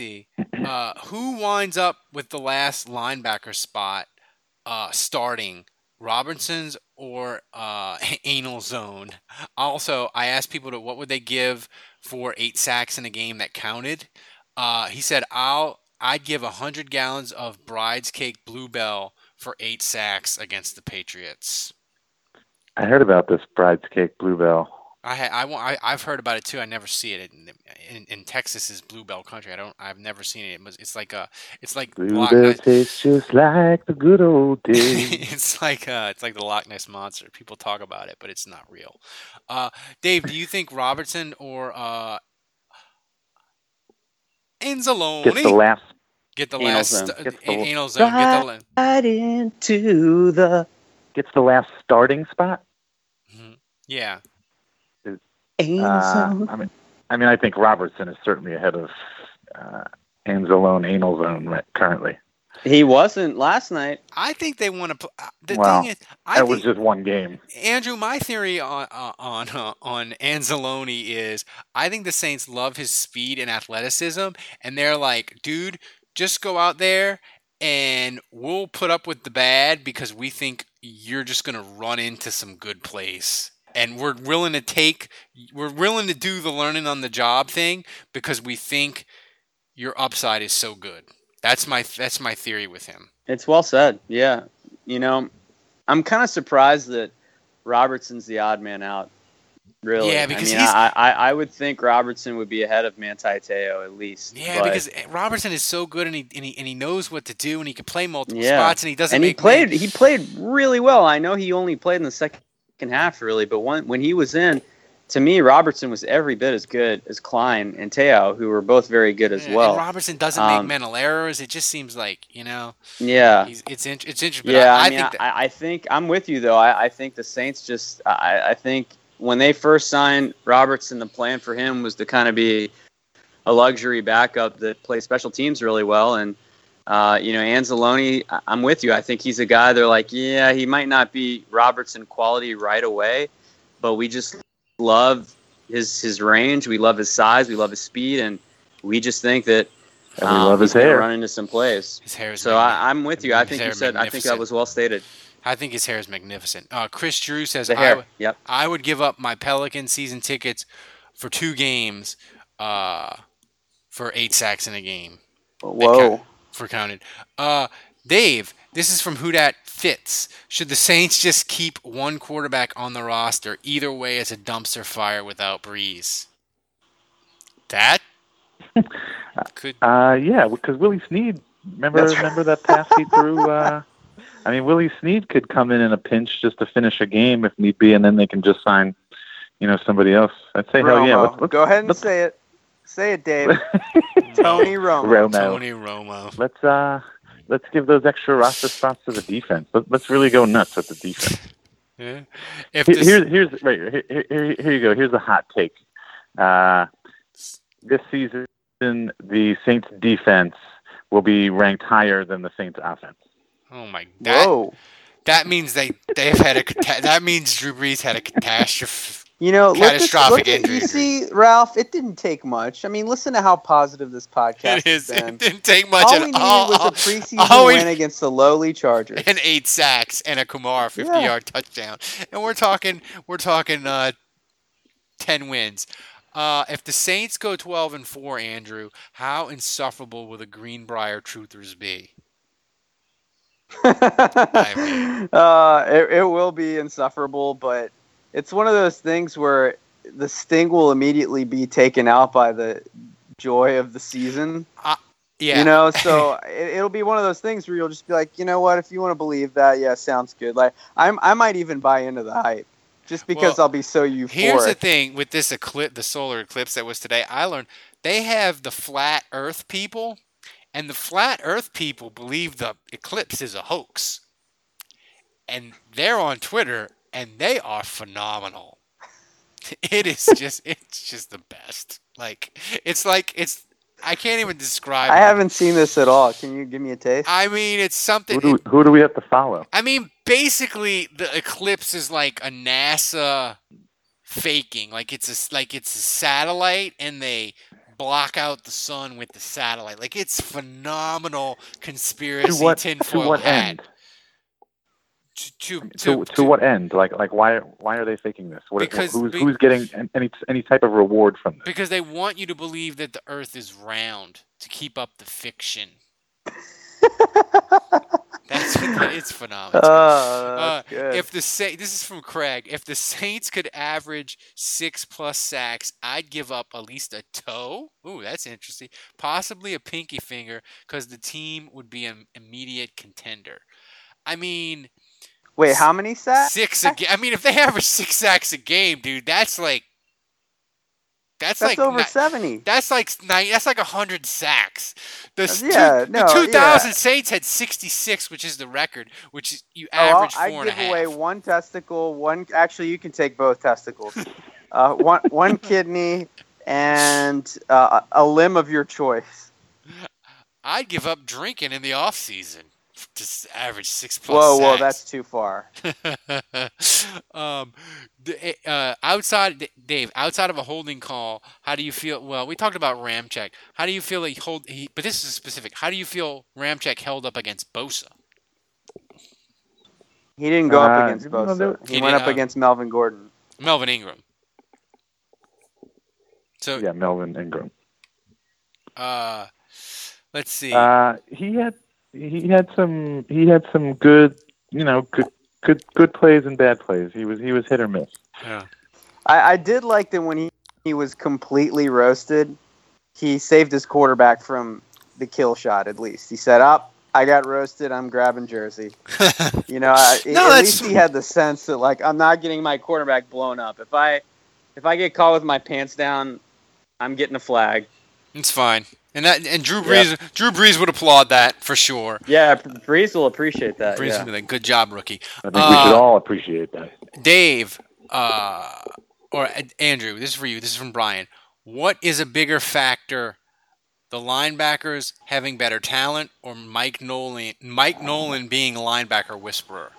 winds up with the last linebacker spot starting? Robinson's or anal zone. Also, I asked people what would they give for 8 sacks in a game that counted. He said I'd give 100 gallons of Bride's Cake Bluebell for 8 sacks against the Patriots. I heard about this Bride's Cake Bluebell. I've heard about it too. I never see it in Texas is Bluebell country. I've never seen it. It's like Bluebell tastes just like the good old days. it's like the Loch Ness Monster. People talk about it, but it's not real. Dave, do you think Robertson or Anzalone Get the last anal zone. Right into the gets the last starting spot? Mm-hmm. Yeah. I think Robertson is certainly ahead of Anzalone anal zone currently. He wasn't last night. I think they want to. Thing is, that was just one game. Andrew, my theory on Anzalone is I think the Saints love his speed and athleticism, and they're like, dude, just go out there and we'll put up with the bad because we think you're just going to run into some good plays. And we're willing to do the learning on the job thing because we think your upside is so good. That's my theory with him. It's well said. Yeah. I'm kind of surprised that Robertson's the odd man out. Really. Yeah, because I would think Robertson would be ahead of Manti Te'o at least. Yeah, because Robertson is so good and he knows what to do and he can play multiple spots and he doesn't. And he played really well. I know he only played in the second half really, but when he was in, to me, Robertson was every bit as good as Klein and Te'o, who were both very good as well. And Robertson doesn't make mental errors. It just seems like, Yeah. It's interesting. Yeah, I think I'm with you though. I think the Saints I think when they first signed Robertson, the plan for him was to kind of be a luxury backup that plays special teams really well. And Anzalone, I'm with you. I think he's a guy they're like, yeah, he might not be Robertson quality right away, but we just love his range. We love his size. We love his speed. And we just think that we love his hair. Run into some plays. His hair is so I'm with you. I think that was well stated. I think his hair is magnificent. Chris Drew says, I would give up my Pelican season tickets for 2 games for 8 sacks in a game. Whoa. For counted. Dave, this is from Who Dat Fits. Should the Saints just keep one quarterback on the roster? Either way, it's a dumpster fire without Breeze. That could. Yeah, because Willie Snead. Remember that pass he threw. Willie Snead could come in a pinch just to finish a game if need be, and then they can just sign, somebody else. I'd say Romo. Hell yeah. Let's go ahead and say it. Say it, Dave. Tony Romo. Tony Romo. Let's give those extra roster spots to the defense. Let's really go nuts with the defense. Yeah. Here you go. Here's a hot take. This season, the Saints defense will be ranked higher than the Saints offense. Oh my God! Whoa. That means they've had that means Drew Brees had a catastrophe. catastrophic injury. You see, Ralph, it didn't take much. I mean, listen to how positive this podcast has been. It didn't take much all at we needed all. was a preseason win against the lowly Chargers. And 8 sacks and a Kumar 50-yard touchdown. And we're talking 10 wins. If the Saints go 12-4, Andrew, how insufferable will the Greenbrier Truthers be? It will be insufferable, but it's one of those things where the sting will immediately be taken out by the joy of the season. Yeah. So it'll be one of those things where you'll just be like, you know what, if you want to believe that, yeah, sounds good. Like I might even buy into the hype just because I'll be so euphoric. Here's the thing with this the solar eclipse that was today. I learned they have the flat Earth people, and the flat Earth people believe the eclipse is a hoax, and they're on Twitter. And they are phenomenal. It's just the best. I can't even describe. I haven't seen this at all. Can you give me a taste? I mean, it's something. Who do we have to follow? I mean, basically, the eclipse is like a NASA faking. Like it's a satellite, and they block out the sun with the satellite. Like it's phenomenal conspiracy tinfoil to what hat. End? To what end? Like why are they faking this? Who's getting any type of reward from this? Because they want you to believe that the Earth is round to keep up the fiction. It's phenomenal. That's good. This is from Craig. If the Saints could average 6+ sacks, I'd give up at least a toe. Ooh, that's interesting. Possibly a pinky finger, because the team would be an immediate contender. I mean. Wait, how many sacks? 6 a game. I mean, if they average 6 sacks a game, dude, that's like over 70. That's like 100 sacks. The 2000 Saints had 66, which is the record, which is you average 4.5. I give away one testicle. Actually, you can take both testicles. one kidney and a limb of your choice. I'd give up drinking in the off season. Just average 6+ Whoa, that's too far. Outside of a holding call, how do you feel? Well, we talked about Ramczyk. How do you feel but this is specific. How do you feel Ramczyk held up against Bosa? He didn't go up against Bosa. He went up against Melvin Gordon. Melvin Ingram. Yeah, Melvin Ingram. Let's see. He had some good good plays and bad plays. He was hit or miss. Yeah. I did like that when he was completely roasted, he saved his quarterback from the kill shot. At least he said, I got roasted. I'm grabbing Jersey." At least he had the sense that I'm not getting my quarterback blown up. If I get caught with my pants down, I'm getting a flag. It's fine. And Drew Brees would applaud that for sure. Yeah, Brees will appreciate that. Brees would be like, "Good job, rookie." I think we should all appreciate that. Dave, or Andrew, this is for you. This is from Brian. What is a bigger factor, the linebackers having better talent, or Mike Nolan being a linebacker whisperer?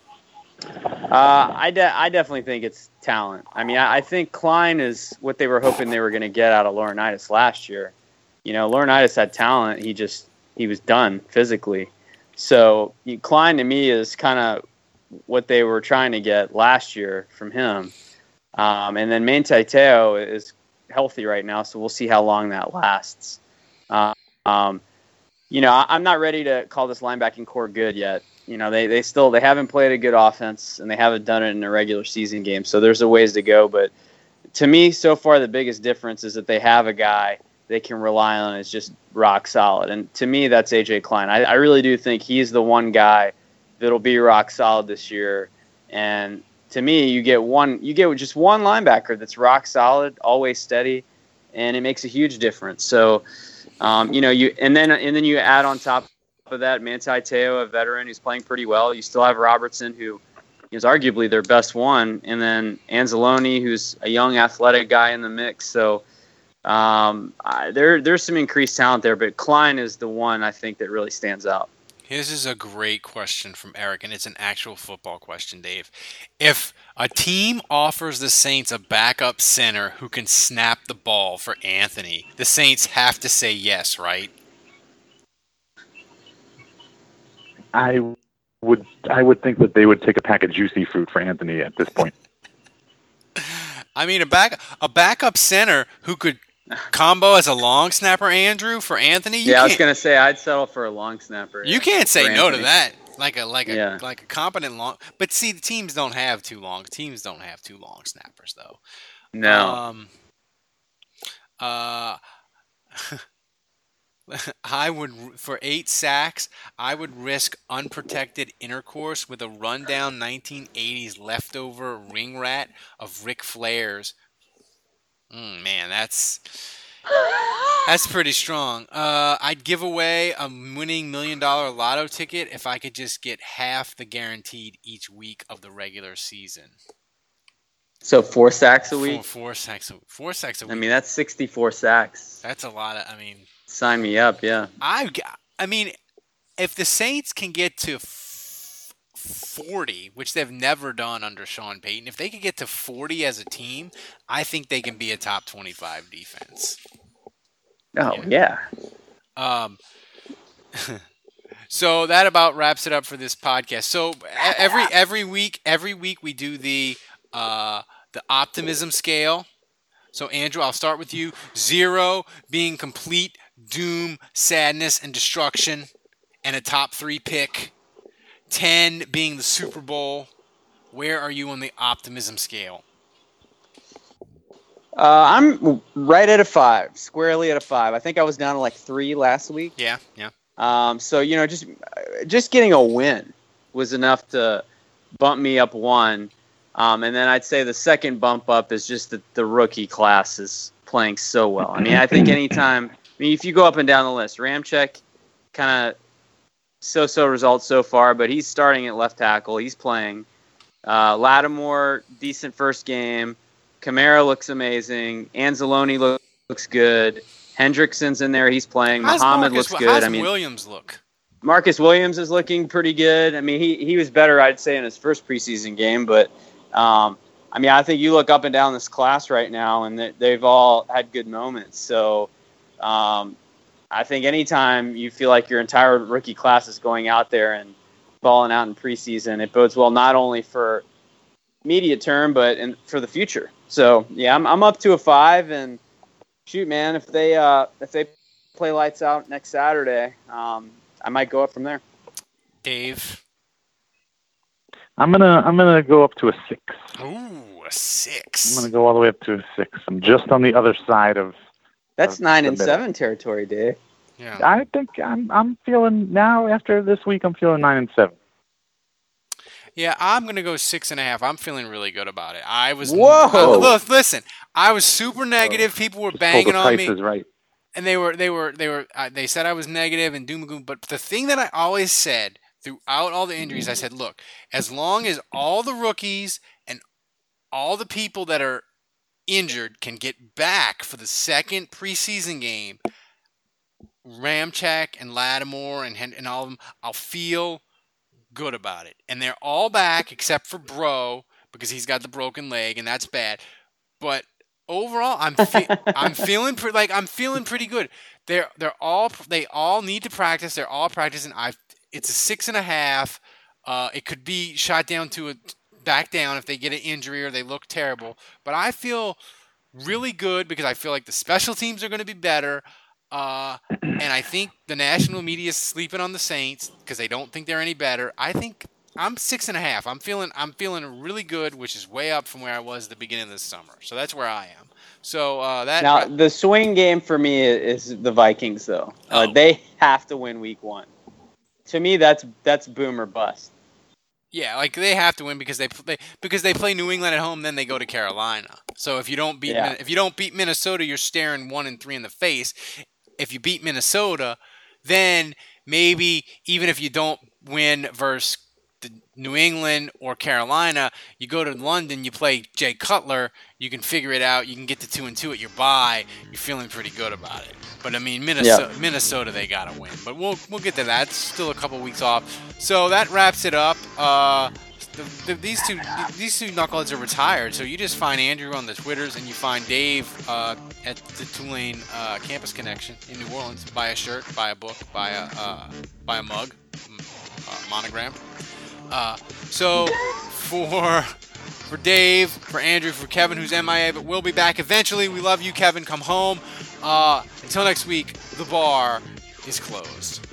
I definitely think it's talent. I mean, I think Klein is what they were hoping they were going to get out of Laurinaitis last year. Laurinaitis had talent. He was done physically. So Klein to me is kind of what they were trying to get last year from him. And then Manti Te'o is healthy right now, so we'll see how long that lasts. I'm not ready to call this linebacking core good yet. They haven't played a good offense, and they haven't done it in a regular season game. So there's a ways to go. But to me, so far, the biggest difference is that they have a guy they can rely on is just rock solid. And to me, that's A.J. Klein. I really do think he's the one guy that'll be rock solid this year. And to me, you get just one linebacker that's rock solid, always steady, and it makes a huge difference. So, and then you add on top of that Manti Te'o, a veteran who's playing pretty well. You still have Robertson, who is arguably their best one, and then Anzalone, who's a young athletic guy in the mix. So, there's some increased talent there, but Klein is the one I think that really stands out. This is a great question from Eric, and it's an actual football question, Dave. If a team offers the Saints a backup center who can snap the ball for Anthony, the Saints have to say yes, right? I would think that they would take a pack of juicy fruit for Anthony at this point. I mean, a backup center who could combo as a long snapper, Andrew, for Anthony. I was gonna say I'd settle for a long snapper. You can't say no Anthony. to that. Like a competent long. But see, the teams don't have two long snappers though. No. I would, for 8 sacks, I would risk unprotected intercourse with a rundown 1980s leftover ring rat of Ric Flair's. Man, that's pretty strong. I'd give away a winning $1 million lotto ticket if I could just get half the guaranteed each week of the regular season. So 4 sacks a week? 4 sacks a week. I mean, that's 64 sacks. That's a lot of, Sign me up, yeah. I mean, if the Saints can get to 40, which they've never done under Sean Payton, if they could get to 40 as a team, I think they can be a top 25 defense. Oh, yeah. So that about wraps it up for this podcast. So every week we do the optimism scale. So Andrew, I'll start with you. 0 being complete doom, sadness, and destruction, and a top 3 pick. 10 being the Super Bowl. Where are you on the optimism scale? I'm right at a 5, squarely at a 5. I think I was down to like 3 last week. Yeah. So just getting a win was enough to bump me up 1. And then I'd say the second bump up is just that the rookie class is playing so well. I mean, I think if you go up and down the list, Ramczyk kind of so-so results so far, but he's starting at left tackle. He's playing. Lattimore, decent first game. Kamara looks amazing. Anzalone looks good. Hendrickson's in there. He's playing. Muhammad looks good. How's Williams look? Marcus Williams is looking pretty good. I mean, he was better, I'd say, in his first preseason game. But, I think you look up and down this class right now, and they've all had good moments. So I think anytime you feel like your entire rookie class is going out there and balling out in preseason, it bodes well not only for immediate term, but for the future. So, yeah, I'm up to a 5. And, shoot, man, if they play lights out next Saturday, I might go up from there. Dave? I'm gonna go up to a 6. Ooh, a 6. I'm gonna go all the way up to a 6. I'm just on the other side of. That's 9-7 territory, Dave. Yeah. I think I'm feeling now after this week. I'm feeling 9-7. Yeah, I'm gonna go 6.5. I'm feeling really good about it. Whoa! Listen, I was super negative. People were banging on me. Is right. And they said I was negative and doom and gloom. But the thing that I always said throughout all the injuries, I said, look, as long as all the rookies and all the people that are injured can get back for the second preseason game, Ramczyk and Lattimore and all of them, I'll feel good about it. And they're all back except for Bro because he's got the broken leg, and that's bad. But overall, I'm feeling pretty good. They all need to practice. They're all practicing. It's a 6.5. It could be shot down to back down if they get an injury or they look terrible. But I feel really good because I feel like the special teams are going to be better. And I think the national media is sleeping on the Saints because they don't think they're any better. I think I'm 6.5. I'm feeling really good, which is way up from where I was at the beginning of this summer. So that's where I am. So now the swing game for me is the Vikings, though. They have to win Week 1. To me, that's boom or bust. Yeah, like they have to win because they play New England at home, then they go to Carolina. So if you don't beat Minnesota, you're staring 1-3 in the face. If you beat Minnesota, then maybe even if you don't win versus the New England or Carolina, you go to London, you play Jay Cutler, you can figure it out, you can get to 2-2 at your bye, you're feeling pretty good about it. But I mean, Minnesota, they gotta win. But we'll get to that. It's still a couple weeks off. So that wraps it up. These two knuckleheads are retired. So you just find Andrew on the Twitters, and you find Dave at the Tulane Campus Connection in New Orleans. Buy a shirt, buy a book, buy a mug, monogram. So for Dave, for Andrew, for Kevin, who's MIA, but we'll be back eventually. We love you, Kevin. Come home. Until next week, the bar is closed.